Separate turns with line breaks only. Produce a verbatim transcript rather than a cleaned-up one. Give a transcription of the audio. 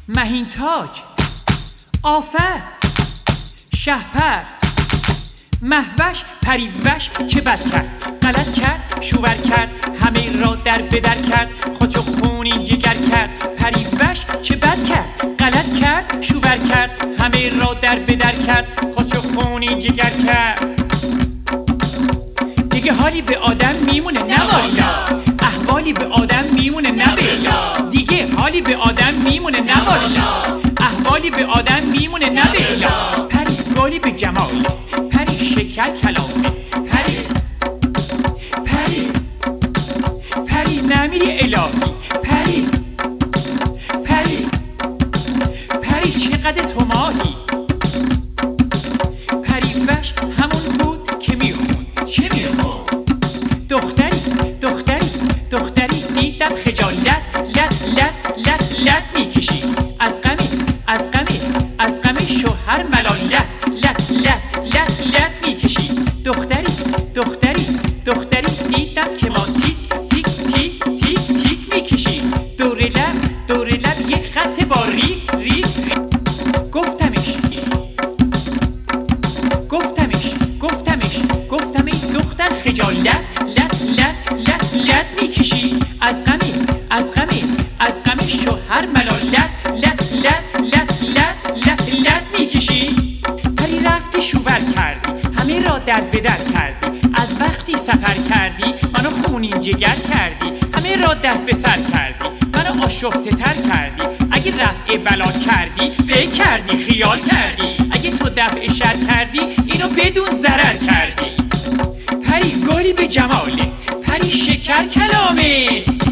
مهین تاج، آفت، شهپر، مهوش، پریوش چه بد کرد، غلط کرد، شوور کرد، همه را در بدر کرد، خود خونین جگر کرد. پریوش چه بد کرد، غلط کرد، شوور کرد، همه را در بدر کرد، خود خونین جگر کرد. دیگه حالی به آدم میمونه نه والا، احوالی به آدم میمونه نه بلا. دیگه حالی به آدم میمونه نه والا، احوالی به آدم میمونه نه بلا. پری گلی به جمالت، پری شکر کلامت، پری پری پری نمیری الهی، پری پری پری چقدر تو ماهی. پریوش همون بود که میخوند، چه میخوند؟ دختری دختری دختری دیدم خجالت لط لط لط لط میکشی، از غمی از غمی از غمی شوهر ملالت لط لط لط لط میکشی. دختری دختری دختری دیدم که ما تیک تیک تیک تیک تیک میکشی، دور لب دور لب یک خط باریک ریک ریک. گفتمش گفتمش گفتمش گفتم ای دختر خجالت لط لط لط لط میکشی، از غمی از غمی از غمی شوهر ملالت لط لط لط لط لط لط میکشی. پری رفتی شوور کردی، همه را در بدر کردی، از وقتی سفر کردی منو خونین جگر کردی، همه را دست به سر کردی، منو آشفته تر کردی. اگه رفع بلا کردی فکر کردی خیال کردی، اگه تو دفع شر کردی اینو بدون ضرر کردی. پری گلی به جمالت، پری شکر کلامت.